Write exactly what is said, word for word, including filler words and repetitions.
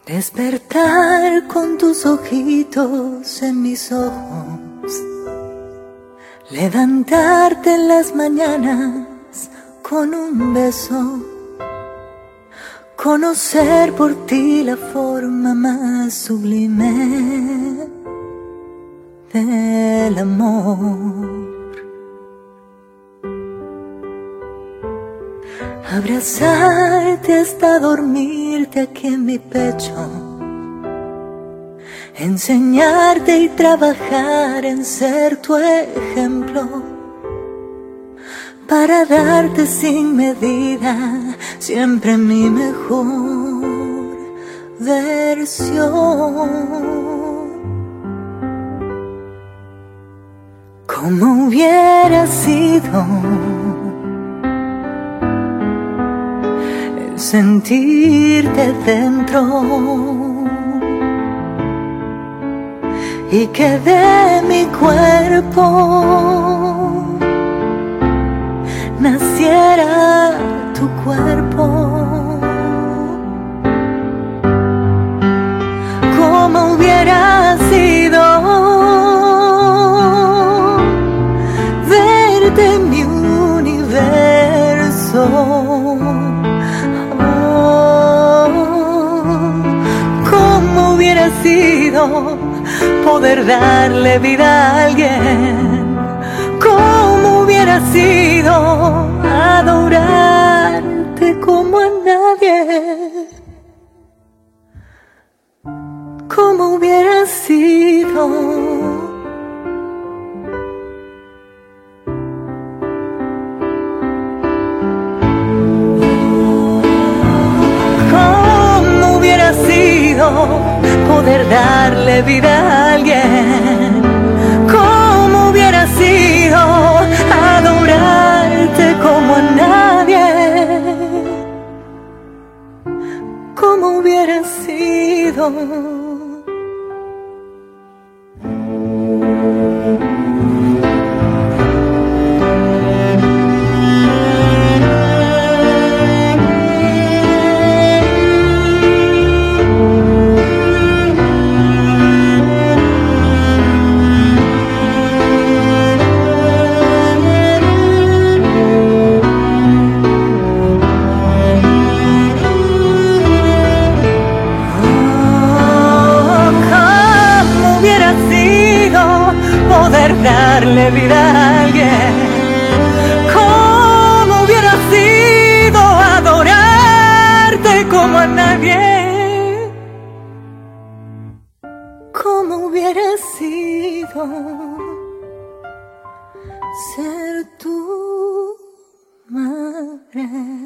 Despertar con tus ojitos en mis ojos, levantarte en las mañanas con un beso, conocer por ti la forma más sublime del amor. Abrazarte hasta dormirte aquí en mi pecho, enseñarte y trabajar en ser tu ejemplo, para darte sin medida siempre mi mejor versión. ¿Cómo hubiera sido sentirte dentro y que de mi cuerpo naciera tu cuerpo? ¿Cómo hubiera sido verte en mi universo? Sido poder darle vida a alguien, como hubiera sido adorarte como a nadie, como hubiera sido poder darle vida a alguien, como hubiera sido adorarte como a nadie, como hubiera sido. Poder darle vida a alguien, como hubiera sido adorarte como a nadie, como hubiera sido ser tu madre.